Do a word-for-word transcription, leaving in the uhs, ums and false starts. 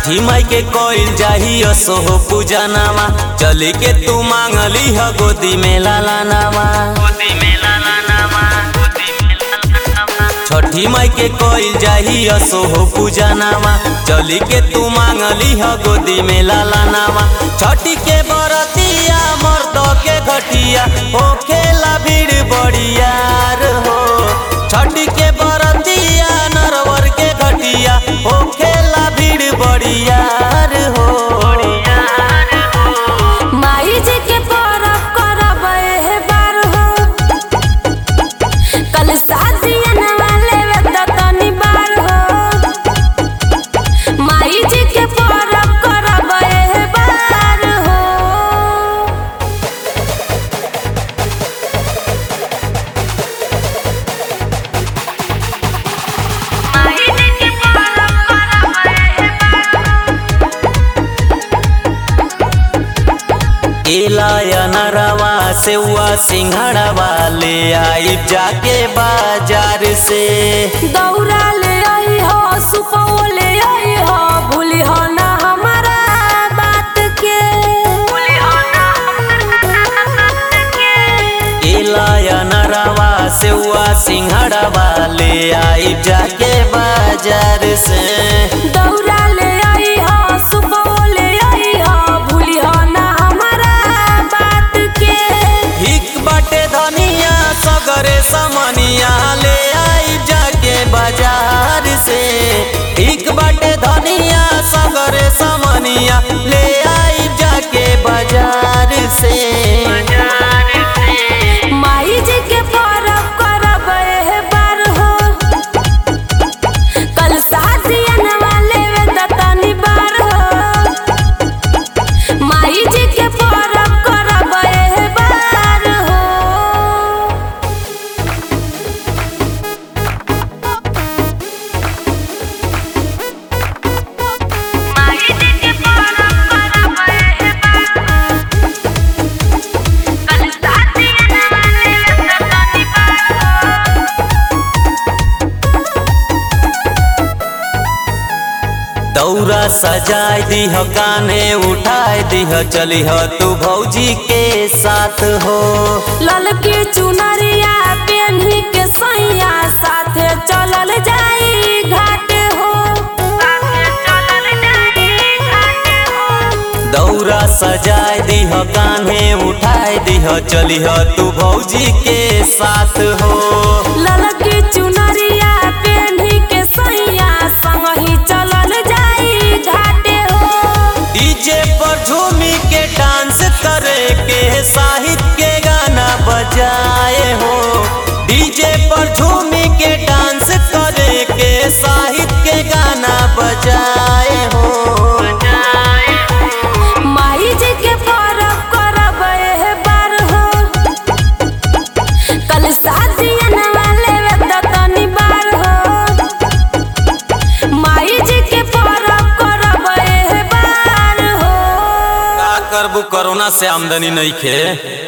छठी माई के कोइल जाही असो पूजा नामा चली के तू मांगली ह गोदी में लाला नामा। छठी माई के कोइल जाही असो पूजा नामा चली के तू मांगली ह गोदी में लाला नामा। छठी के बरतिया मर्द के घटिया हो खेला भीड़ बड़ियार हो। छठी के बरतिया नरवर के घटिया हो खेला भीड़ बड़ियार हो। माई जी के परब करब एहे बार हो कल शादियन वाले वेद तनी बार हो। माई जी के परब करब एहे बार हो। माई जी के परब करब एहे केला या नरवा सेवा सिंघड़वा ले आई जाके बाजार से। दौरा ले आई हो सुपौ ले आई हो भूली हो ना हमारा बात के। भूली हो ना हमारा बात के। केला या नरवा सेवा सिंघड़वा ले आई जाके बाजार से। दौरा ले आई हो सुपौ ले आई हो भूली हो ना हमारा बात के। हिक बाटे धनिया सगरे समनिया ले आई जाके बाजार से। हिक बाटे धनिया सगरे समनिया ले आई जाके बाजार से। माई जी के परब करब एहे बार हो कल शादियन वाले वेद तनी बार हो। माई जी के परब करब एहे बार हो। माई जी के परब करब एहे बार हो कल शादियन वाले वेद तनी बार हो। दौरा सजाय दीह कान्हे उठाए दीह चली ह तू भौजी के साथ हो। ललकी चुनरिया पेन्ही के सैया साथे चलल जाई घाट हो। साथे चलल जाई घाट हो। दौरा सजाय दीह कान्हे उठाए दीह चली ह तू भौजी के साथ हो। ललकी चुनरिया पेन्ही के सैया संगही चलल जाई घाट हो। डीजे पर झूमी के डांस करे के साहित्य के गाना बजाए हो। डीजे पर झूमी के डांस करे के साहित्य के गाना बजाए हो। माई जी के परब करब एहे बार हो कल शादियन वाले वेद तनी बार हो। माई जी के परब करब एहे बार हो। का करबू कोरोना से आमदनी नहीं खे।